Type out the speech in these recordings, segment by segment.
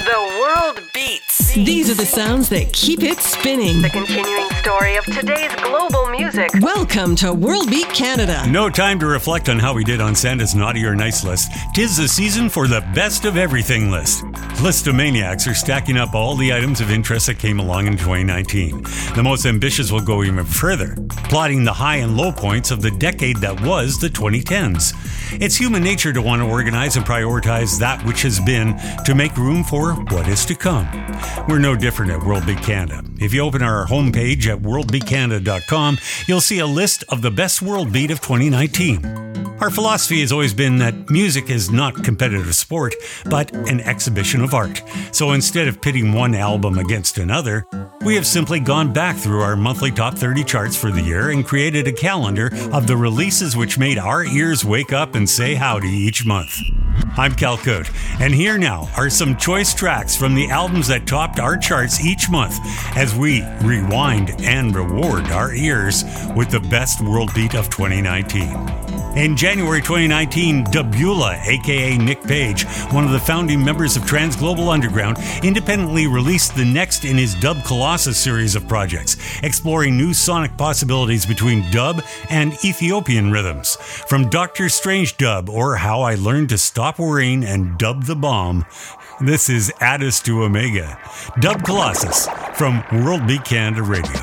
The world beats. These are the sounds that keep it spinning. The continuing story of today's global music. Welcome to World Beat Canada. No time to reflect on how we did on Santa's naughty or nice list. 'Tis the season for the best of everything list. Listomaniacs are stacking up all the items of interest that came along in 2019. The most ambitious will go even further, plotting the high and low points of the decade that was the 2010s. It's human nature to want to organize and prioritize that which has been to make room for what is to come. We're no different at World Beat Canada. If you open our homepage at worldbeatcanada.com, you'll see a list of the best World Beat of 2019. Our philosophy has always been that music is not competitive sport, but an exhibition of art. So instead of pitting one album against another, we have simply gone back through our monthly top 30 charts for the year and created a calendar of the releases which made our ears wake up and say howdy each month. I'm Cal Cote, and here now are some choice tracks from the albums that topped our charts each month as we rewind and reward our ears with the best World Beat of 2019. In January 2019, Dubula, aka Nick Page, one of the founding members of Transglobal Underground, independently released the next in his Dub Colossus series of projects, exploring new sonic possibilities between dub and Ethiopian rhythms. From Dr. Strange Dub, or How I Learned to Stop Worrying and Dub the Bomb, this is Addis to Omega. Dub Colossus from World Beat Canada Radio.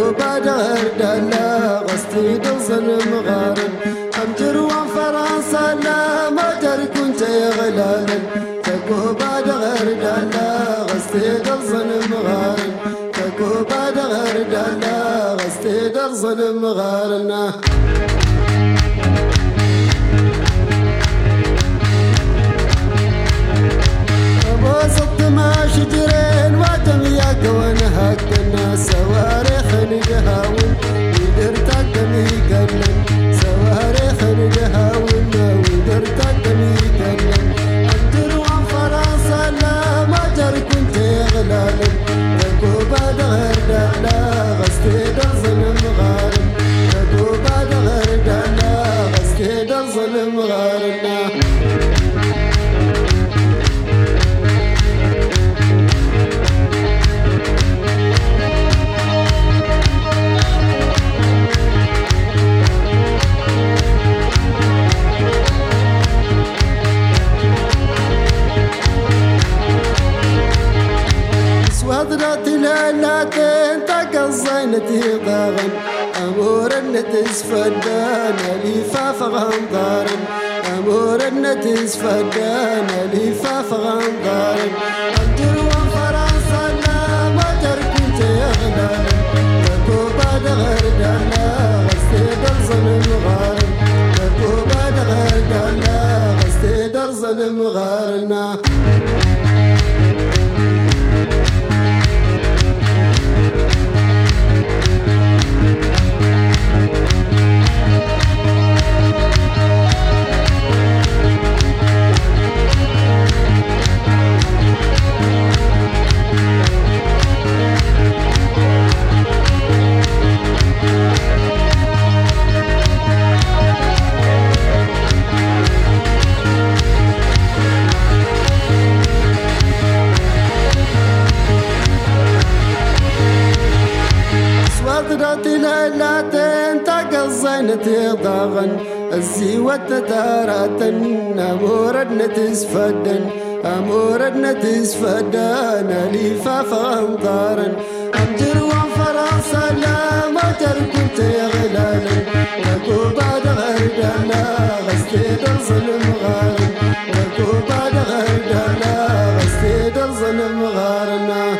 بعد غردنا غستي دلزن مغارن أمجر وفرنسا لا ما تركن تيغلالا تكو بعد غردنا غستي دلزن مغارن تكو بعد غردنا غستي دلزن مغارنا وسط ما شجرين وادم يا كون هكنا سواريخ نجهاون ويدر تقدم يقلن سواريخ نجهاون ويدر تقدم يقلن أندر وان فرنسا لا ما جر كنت غلالن تكو بعد غردنا غستي درزن مغارن تكو بعد غردنا غستي درزن مغارنا وضرت لالاتين تقصينتي ضاغن أمور النتس فدان لفاف غنضارن أمور النتس فدان لفاف غنضارن أنتر وفرنسا لا ما تركنت يغلال تكو بعد غردنا غستي درزن مغارن تكو بعد غردنا غستي درزن مغارنا وضرتي ليلاتين تقصينتي ضاغن الزيوة تتاراتن أمور النتس فدن أمور النتس فدن لفاف غنضارن أمجر وفرنسا لا ما تركنت يغلالن لكو بعد غردنا غستي درزن مغارن لكو بعد غردنا غستي درزن مغارنا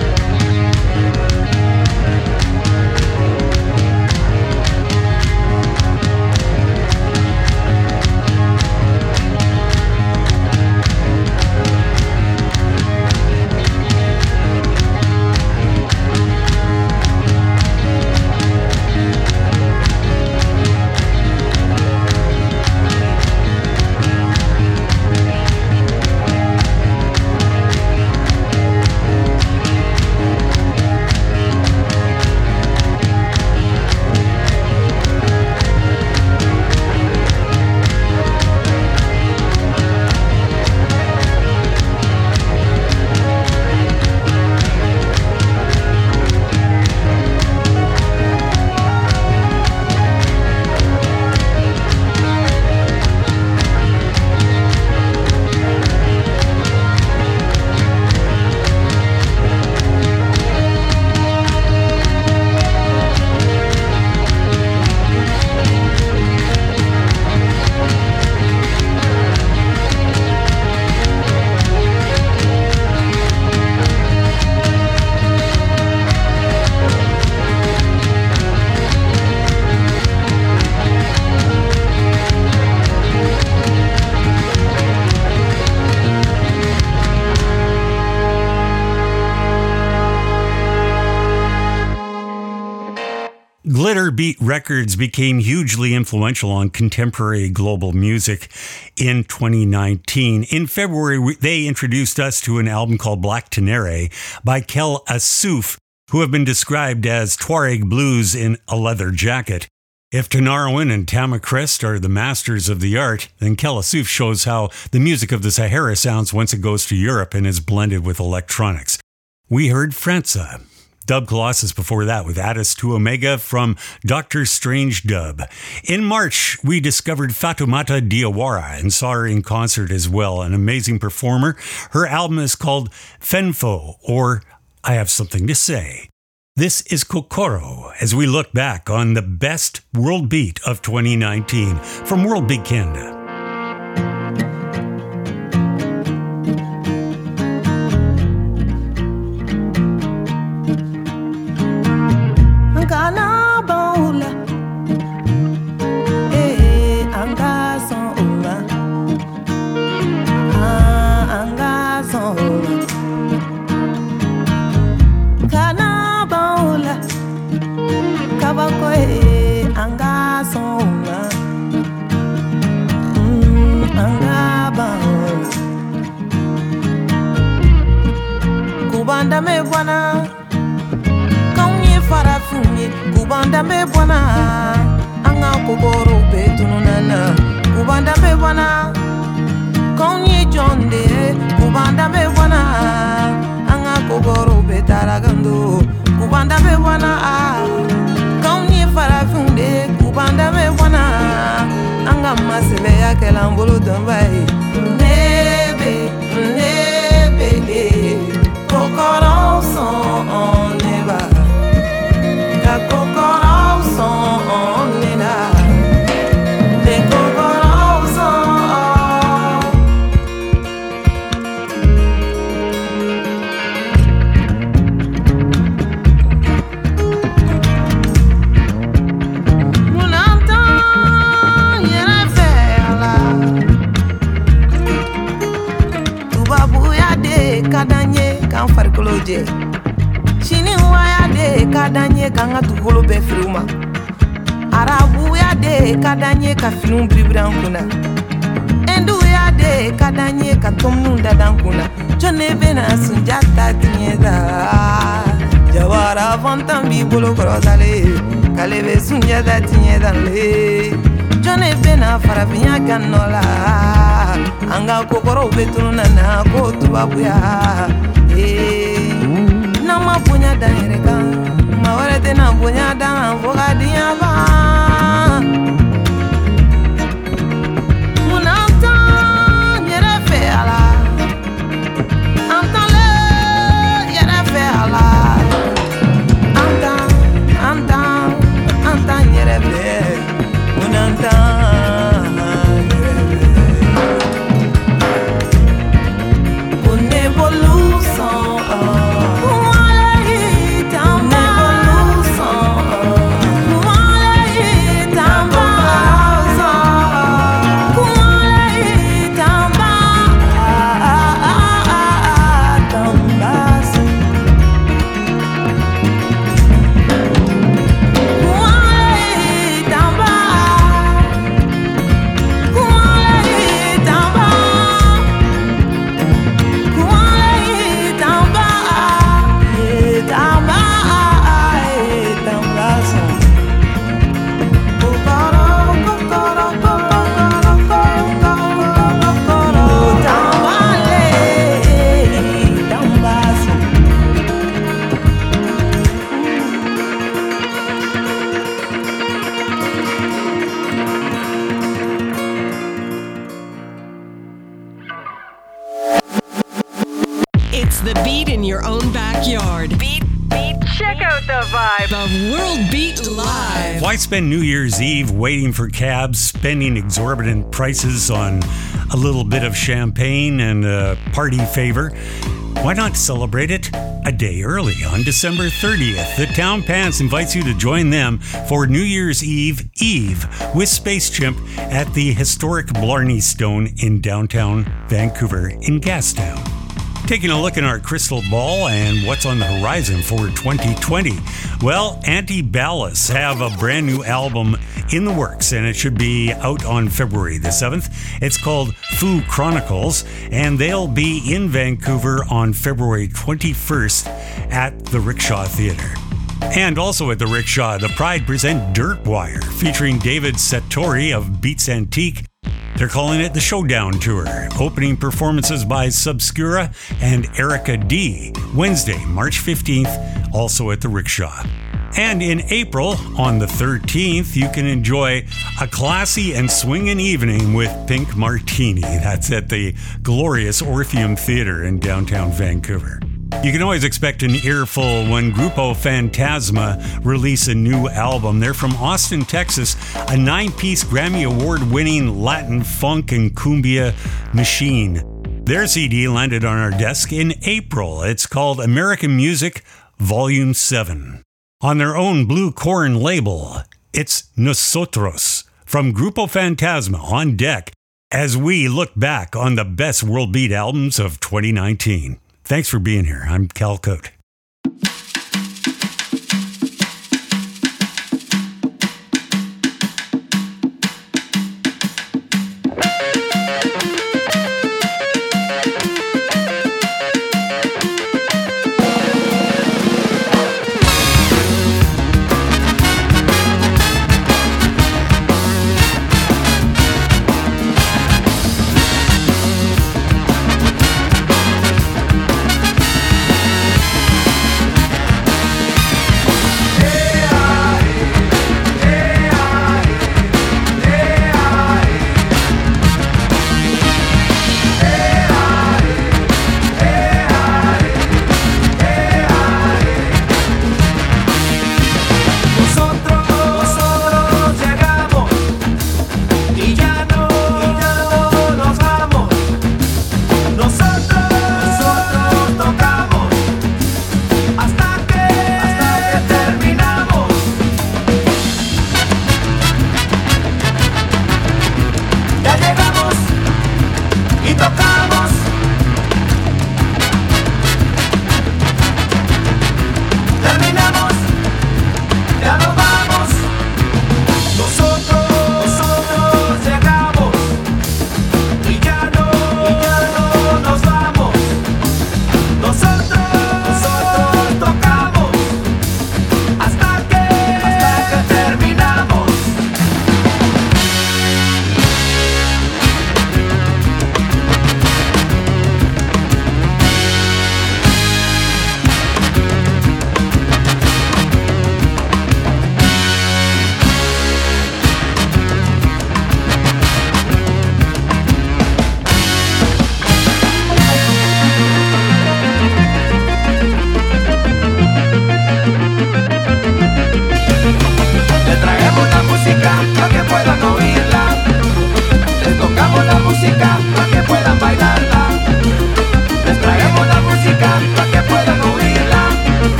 Glitter Beat Records became hugely influential on contemporary global music in 2019. In February, they introduced us to an album called Black Tenere by Kel Assouf, who have been described as Tuareg blues in a leather jacket. If Tanarwin and Tamakrist are the masters of the art, then Kel Assouf shows how the music of the Sahara sounds once it goes to Europe and is blended with electronics. We heard Franza. Dub Colossus before that with Addis to Omega from Dr. Strange Dub. In March, we discovered Fatoumata Diawara and saw her in concert as well, an amazing performer. Her album is called Fenfo, or I Have Something to Say. This is Kokoro as we look back on the best world beat of 2019 from World Beat Canada. Kubanda me bwana, kaunye farafunye. Kubanda me bwana, anga kogoro betununana. Kubanda me bwana, kaunye jonde. Kubanda me bwana, anga kogoro betaragando. Kubanda me bwana, kaunye farafunye. Kubanda me bwana, anga masebe ya kelambolo dombai. Nebe, nebe. Coração neva, caco coração nena, de coração. Munanta yera vela, tu babuya de kadanye. Kan farikolo je chini waya de kadanye kanga tukolo be fruma arabu ya de kadanye ka filum bribran kuna endu ya de kadanye ka tomnu dadan kuna jone bena sunjata tinyeda jawara vantam bi bolo korosale kale be sunjata tinyeda le jone bena farabinya kanola anga kokoro betunu na ko tubabuya nama punya daireka mawara tena punya dan voga dia ba munanta yere fe ala antale yere fe ala anta yere fe munanta It's the beat in your own backyard. Beat. Check out the vibe of World Beat Live. Why spend New Year's Eve waiting for cabs, spending exorbitant prices on a little bit of champagne and a party favor? Why not celebrate it a day early on December 30th? The Town Pants invites you to join them for New Year's Eve with Space Chimp at the historic Blarney Stone in downtown Vancouver in Gastown. Taking a look in our crystal ball and what's on the horizon for 2020. Well, Anti-Ballast have a brand new album in the works, and it should be out on February the 7th. It's called Foo Chronicles, and they'll be in Vancouver on February 21st at the Rickshaw Theatre. And also at the Rickshaw, the Pride present Dirt Wire, featuring David Satori of Beats Antique. They're calling it the Showdown Tour. Opening performances by Subscura and Erica D. Wednesday, March 15th, also at the Rickshaw. And in April, on the 13th, you can enjoy a classy and swinging evening with Pink Martini. That's at the glorious Orpheum Theatre in downtown Vancouver. You can always expect an earful when Grupo Fantasma release a new album. They're from Austin, Texas, a 9-piece Grammy Award-winning Latin funk and cumbia machine. Their CD landed on our desk in April. It's called American Music Volume 7. On their own Blue Corn label, it's Nosotros from Grupo Fantasma on deck as we look back on the best World Beat albums of 2019. Thanks for being here. I'm Cal Cote.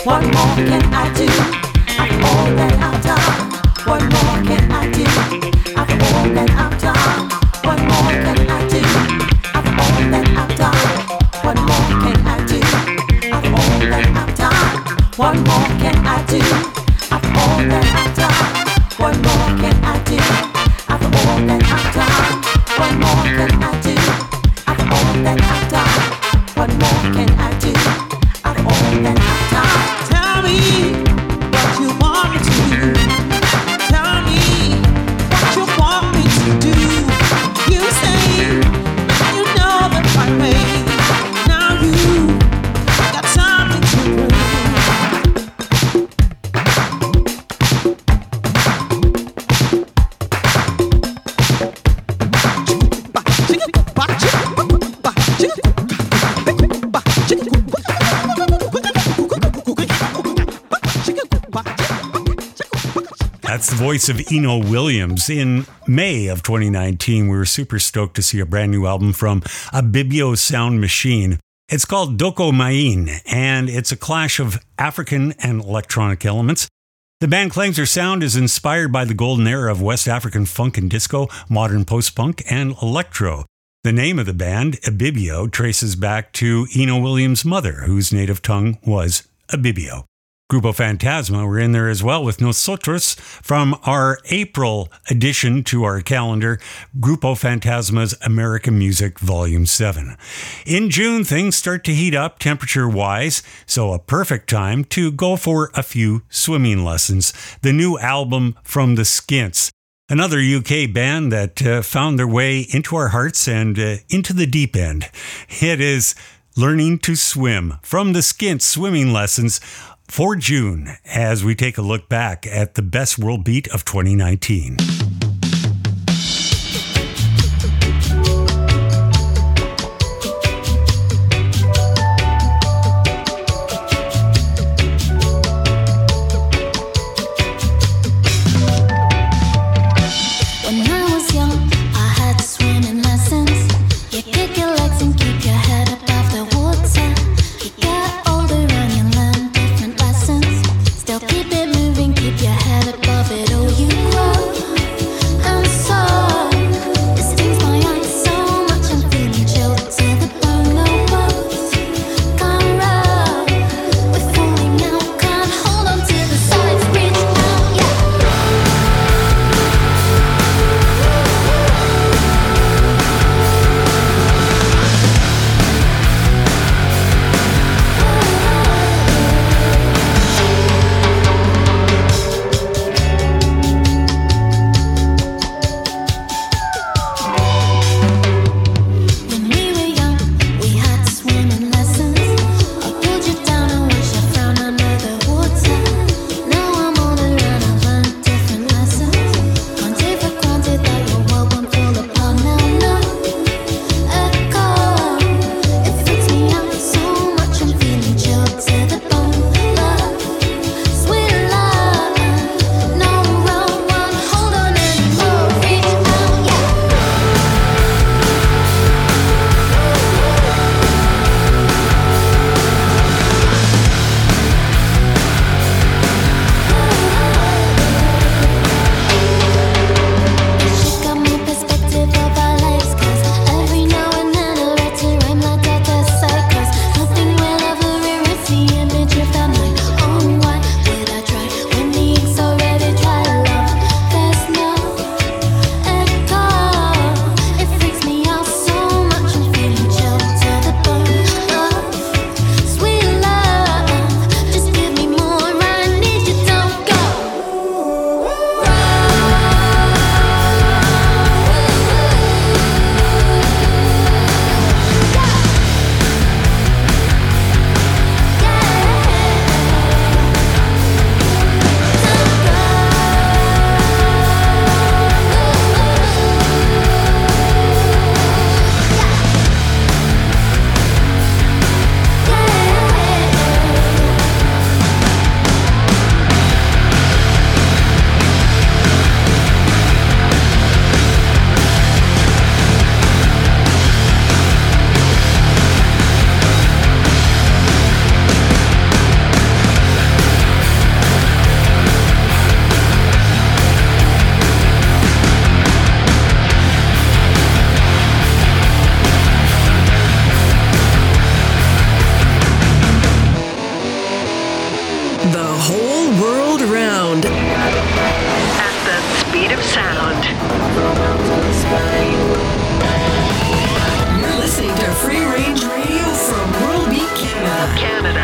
What more can I do after all that I've done? What more can I do after all that I've done? What more can I do after all that I've done? What more can I do after all that I've done? What more can I do after all that I've done? What more can I do after all that I've done? What more can I do after all that I've done? What more can I do after all that I've done? Tell me what you want me to do. Tell me what you want me to do. You say you know the right way. Now you got something to prove. That's the voice of Eno Williams. In May of 2019, we were super stoked to see a brand new album from Ibibio Sound Machine. It's called Doko Main, and it's a clash of African and electronic elements. The band claims their sound is inspired by the golden era of West African funk and disco, modern post-punk, and electro. The name of the band, Ibibio, traces back to Eno Williams' mother, whose native tongue was Ibibio. Grupo Fantasma were in there as well with Nosotros from our April addition to our calendar, Grupo Fantasma's American Music Volume 7. In June, things start to heat up temperature-wise, so a perfect time to go for a few swimming lessons. The new album from the Skints, another UK band that found their way into our hearts and into the deep end. It is Learning to Swim from the Skints Swimming Lessons for June, as we take a look back at the best world beat of 2019. When I was young, I had swimming lessons. You kick your legs and keep your head above the water. You get older and you learn different lessons. Still keep it moving, keep your head above it. Oh, you grow. whole world around. At the speed of sound. You're listening to Free Range Radio from World Beat Canada.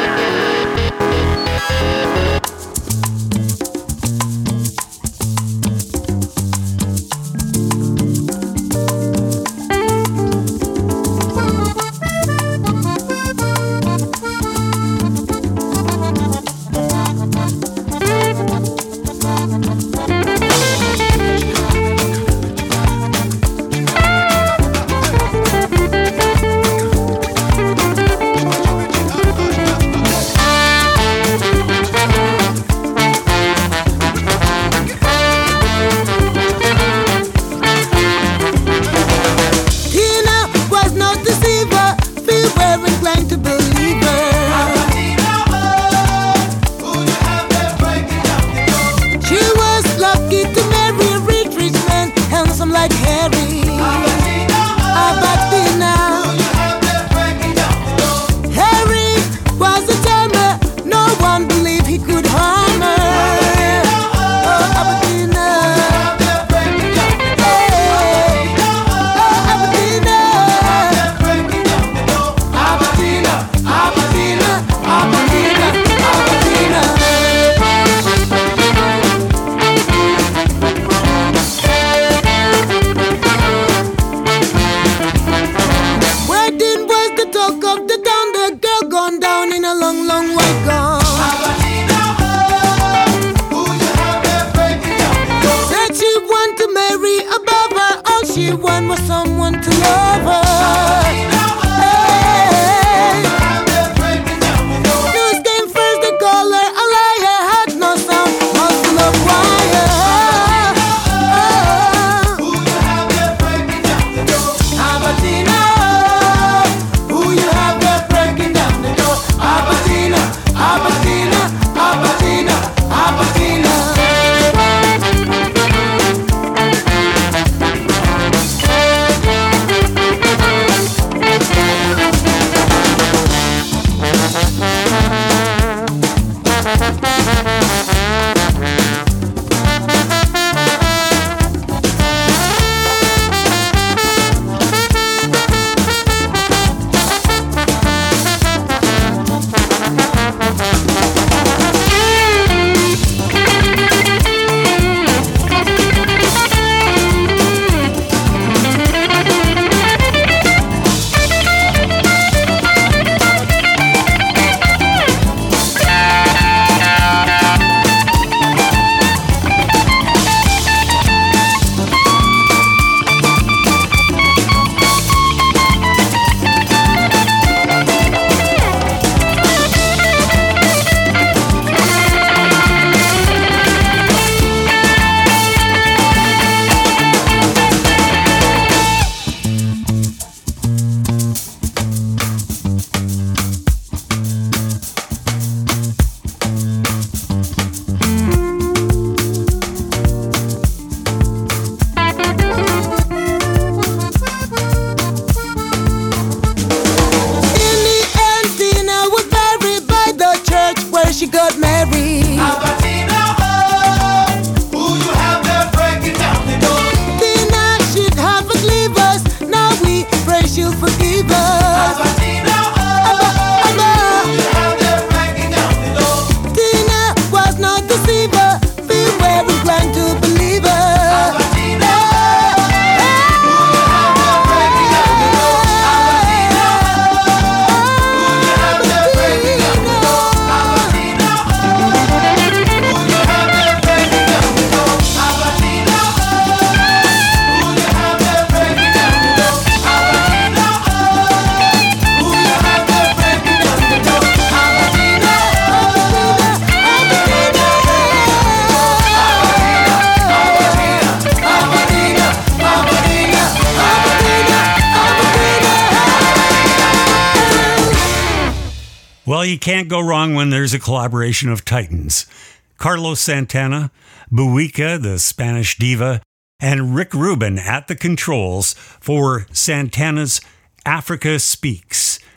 Well, you can't go wrong when there's a collaboration of titans. Carlos Santana, Buica, the Spanish diva, and Rick Rubin at the controls for Santana's Africa Speaks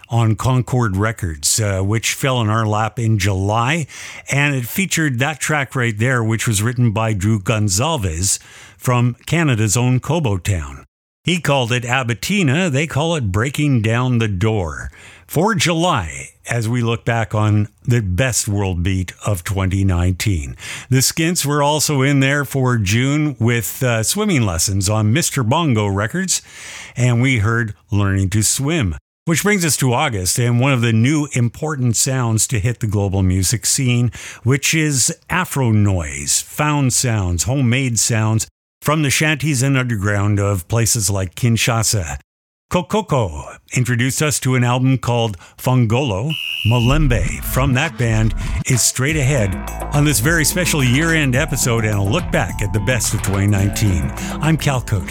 on Concord Records, which fell in our lap in July. And it featured that track right there, which was written by Drew Gonzalez from Canada's own Cobo Town. He called it Abatina. They call it Breaking Down the Door. For July, as we look back on the best world beat of 2019. The Skints were also in there for June with swimming lessons on Mr. Bongo Records, and we heard Learning to Swim. Which brings us to August and one of the new important sounds to hit the global music scene, which is Afro noise, found sounds, homemade sounds from the shanties and underground of places like Kinshasa. Kokoko introduced us to an album called Fongolo. Malembe from that band is straight ahead on this very special year-end episode and a look back at the best of 2019. I'm Cal Cote.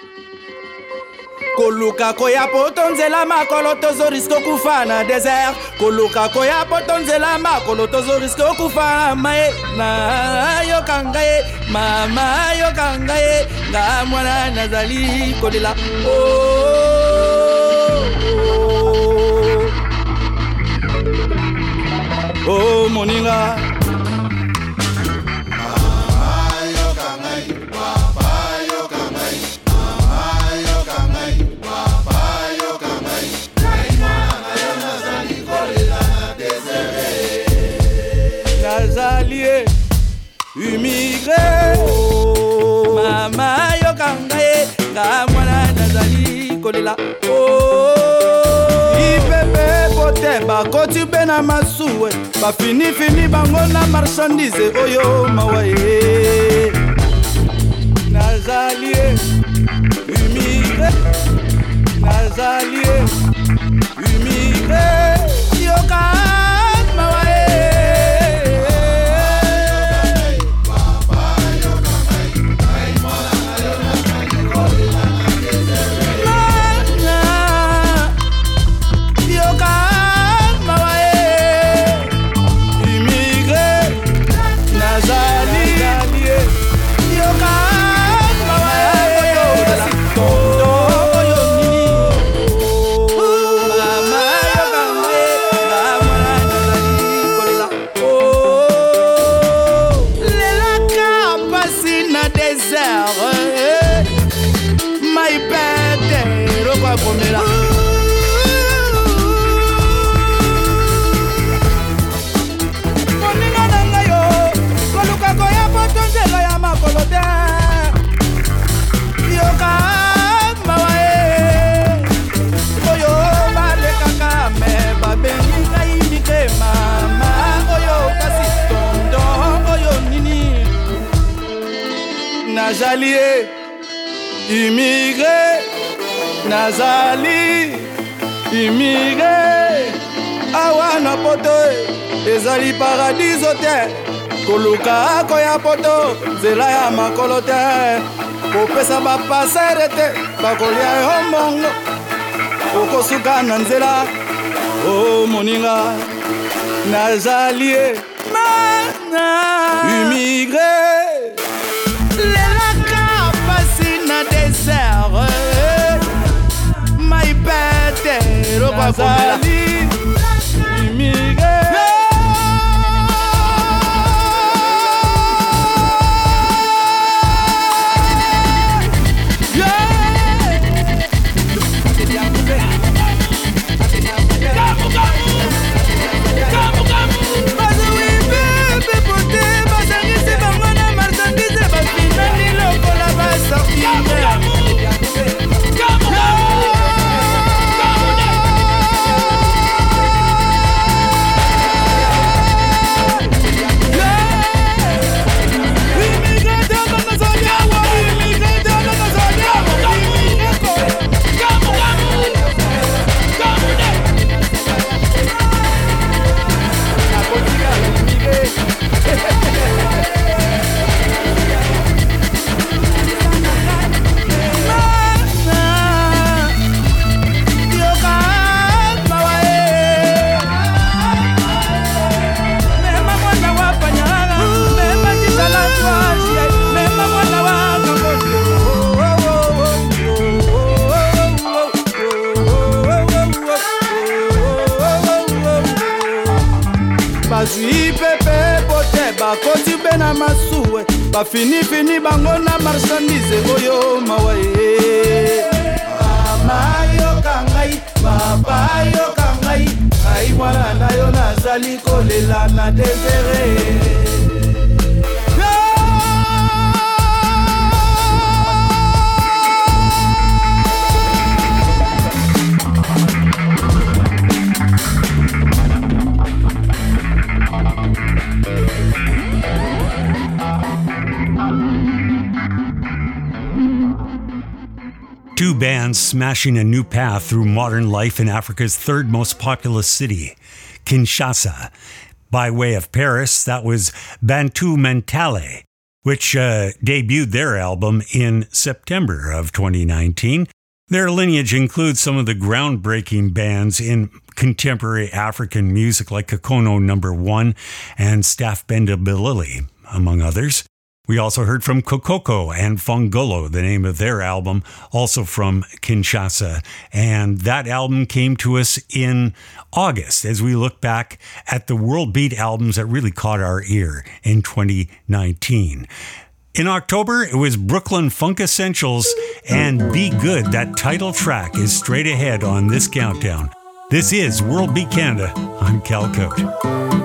koluka koya potonzela makolo tozo risko kufa na desert koluka koya poto nzela makolo tozoriske okufa mae na yokanga ye mama yokanga ye nga mwana nazali kolela oh moninga Nazalie immigré mama yokanga ye nga mwana nazali kolela ipepe pote bakoti mpe na masuwe bafinifini bango na marchandise oyo mawa ye nazalie immigré nazalie immigré yoka mawa ye Nazalie immigré nazali immigré awa na poto ezali paradiso te koluka koya poto nzela ya makolo te kopesa bapasere te bakolia yo mbongo okosuka na nzela o moninga nazalie immigré désert my bed nazali immigré bazwi pepe pote bakoti mpe na masuwe bafinifini bango na marchandise oyo mawa ye mama yoka ngai papa yoka ngai ngai mwana na yo nazali kolela na desere Two bands smashing a new path through modern life in Africa's third most populous city, Kinshasa. By way of Paris, that was Bantu Mentale, which debuted their album in September of 2019. Their lineage includes some of the groundbreaking bands in contemporary African music like Kokono No. 1 and Staff Benda Bilili, among others. We also heard from Kokoko and Fongolo, the name of their album, also from Kinshasa. And that album came to us in August as we look back at the World Beat albums that really caught our ear in 2019. In October, it was Brooklyn Funk Essentials and Be Good. That title track is straight ahead on this countdown. This is World Beat Canada. I'm Cal Cote.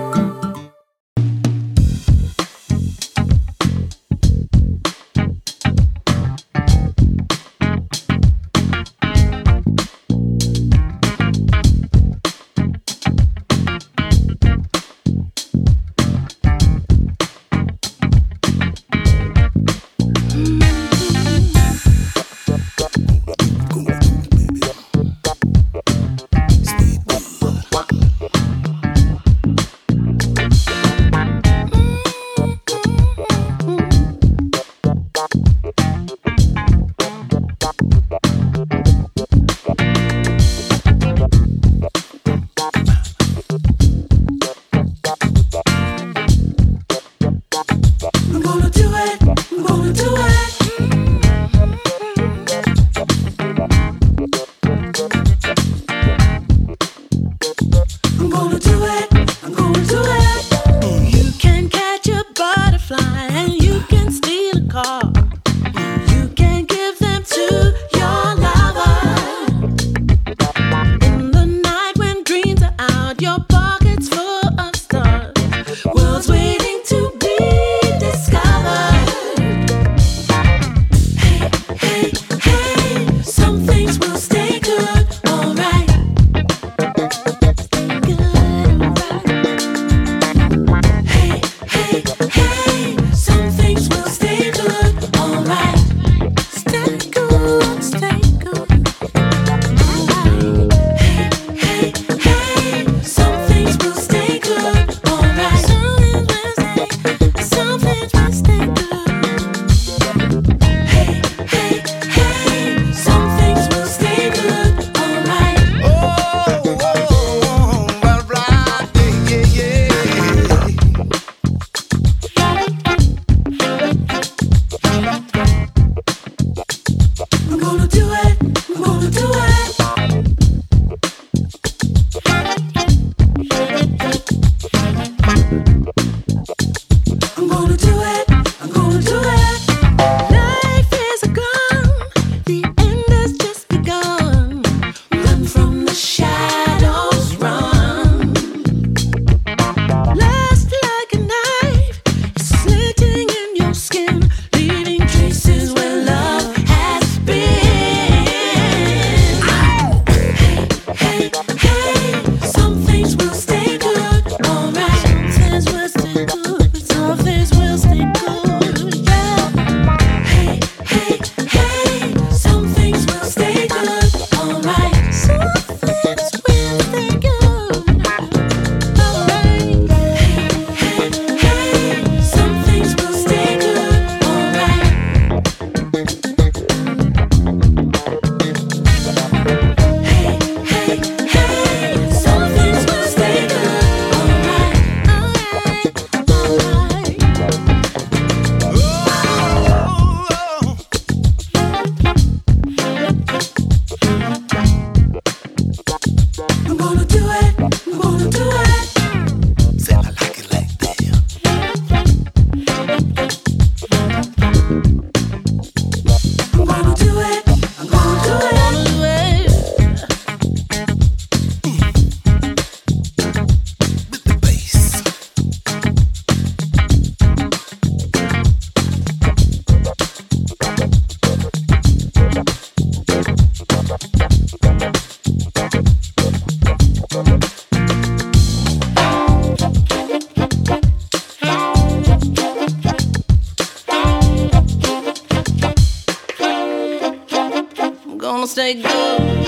gonna stay good.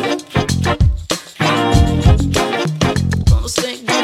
Gonna stay good.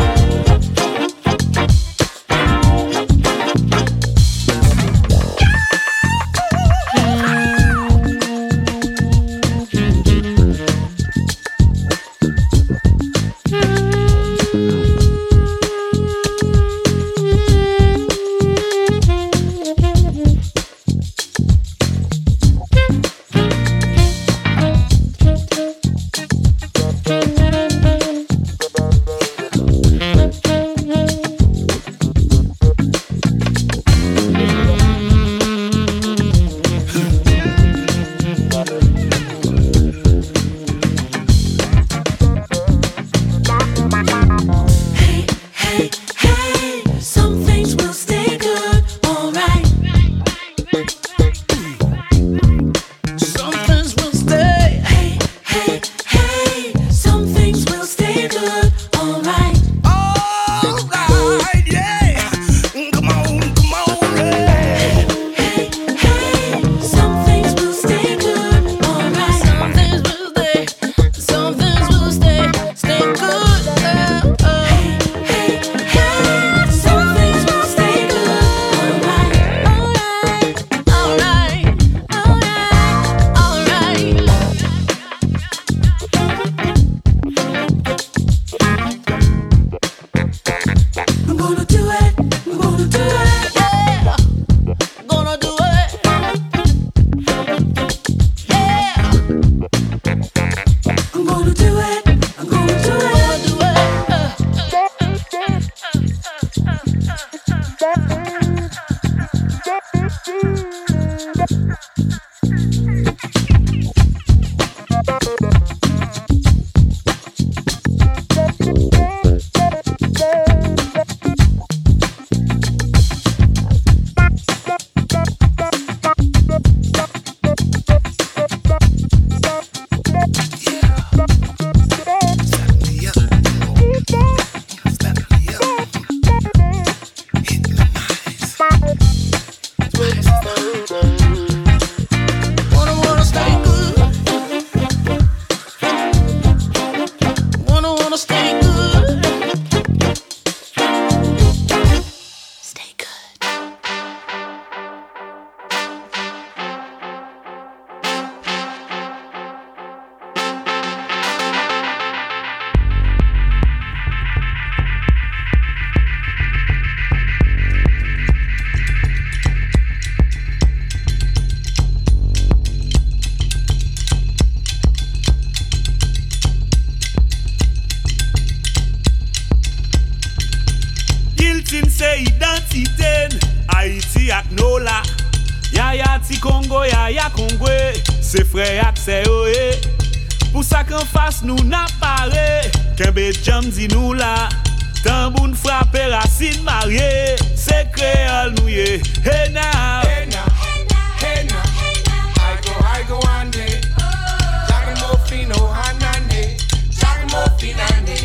Haïti ak Nola, Yaya ti Congo, Yaya Congwe, se frè ak se oe. Pou sa kan fas nou na pare, Kembe jam di nou la, Tamboun frappe racine marié, se créole nou ye. Hey now, hey now, hey now, I go ande, Jacques Fino Hanane, Jacques Finane.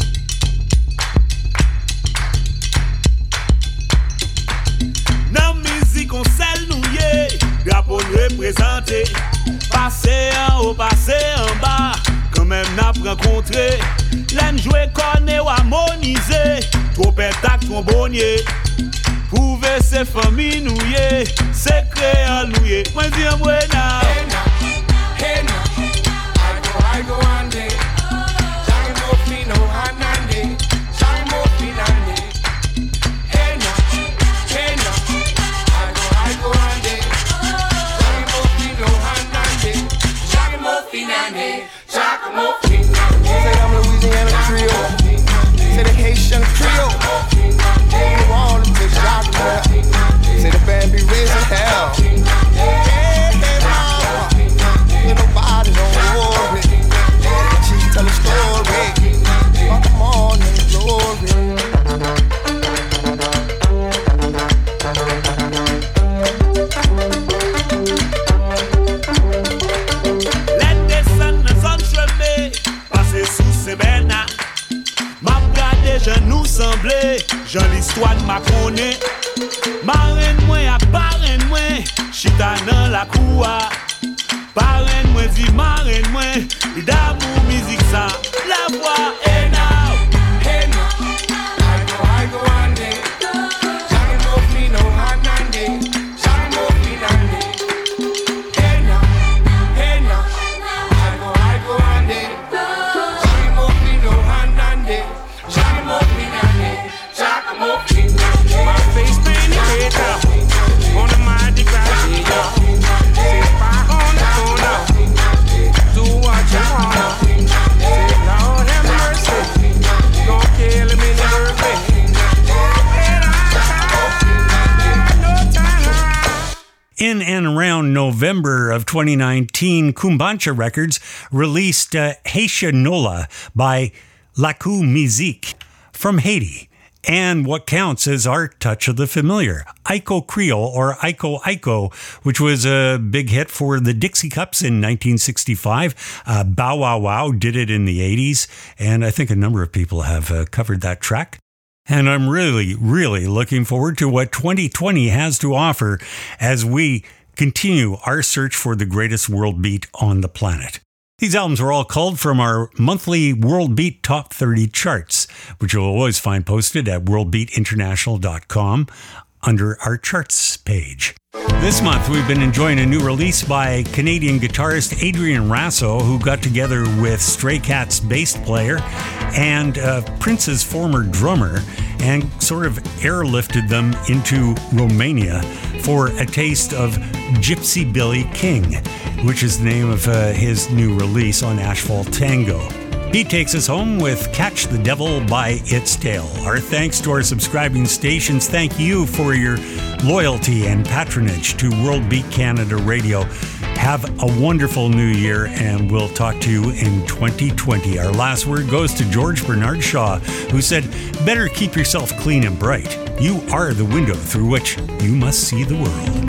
Nan mizik on sel nou ye, drapeau nou représente. Passe en haut, passe en bas, quand même n'a rencontré. L'en joué corné ou harmonisé, trompette ak trombonier. Prouve se famille nou ye, se créole nou ye. Mwen di an mwen na. Hey now, I go ande, Jacques Fino Hanane, Jacques Finane. Hey now, I go ande, Jacques Fino Hanane, Jacques Finane, Jacques Finane. Say I'm Louisiana Creole, say the Haitian Creole, you all of the Jacques. Say the band be raising hell. Hey, mama, ain't nobody don't worry. She tell a story about the morning glory. Let the sun s'entremêler, passer sous ces bernas. M'a gardé, je nous semblais, j'en l'histoire de ma connaît. Marraine moi ak parraine moi, chita nan la koua. Parraine moi dit marraine moi, d'amour musique ça, la voix est now. Hey now, I go ande, Jacques Fino Hanane, Jacques Finane. Hey now, I go ande, Jacques Fino Hanane, Jacques Finane, Jacques Finane. My face painted red now, on the Mardi Gras, say fire on the corner, do what you wanna. Say Lord have mercy, don't kill him in the birthday. In and around November of 2019, Kumbancha Records released Haitian Nola by Lakou Musique from Haiti, and what counts as our touch of the familiar, Iko Creole or Iko Iko, which was a big hit for the Dixie Cups in 1965. Bow Wow Wow did it in the 80s, and I think a number of people have covered that track. And I'm really, really looking forward to what 2020 has to offer as we continue our search for the greatest world beat on the planet. These albums are all culled from our monthly World Beat Top 30 charts, which you'll always find posted at worldbeatinternational.com under our charts page. This month, we've been enjoying a new release by Canadian guitarist Adrian Rasso, who got together with Stray Cats bass player and Prince's former drummer and sort of airlifted them into Romania for a taste of Gypsy Billy King, which is the name of his new release on Asphalt Tango. He takes us home with Catch the Devil by Its Tail. Our thanks to our subscribing stations. Thank you for your loyalty and patronage to World Beat Canada Radio. Have a wonderful new year, and we'll talk to you in 2020. Our last word goes to George Bernard Shaw, who said, "Better keep yourself clean and bright. You are the window through which you must see the world."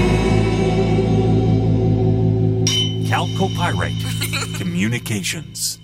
Calco Pyrite Communications.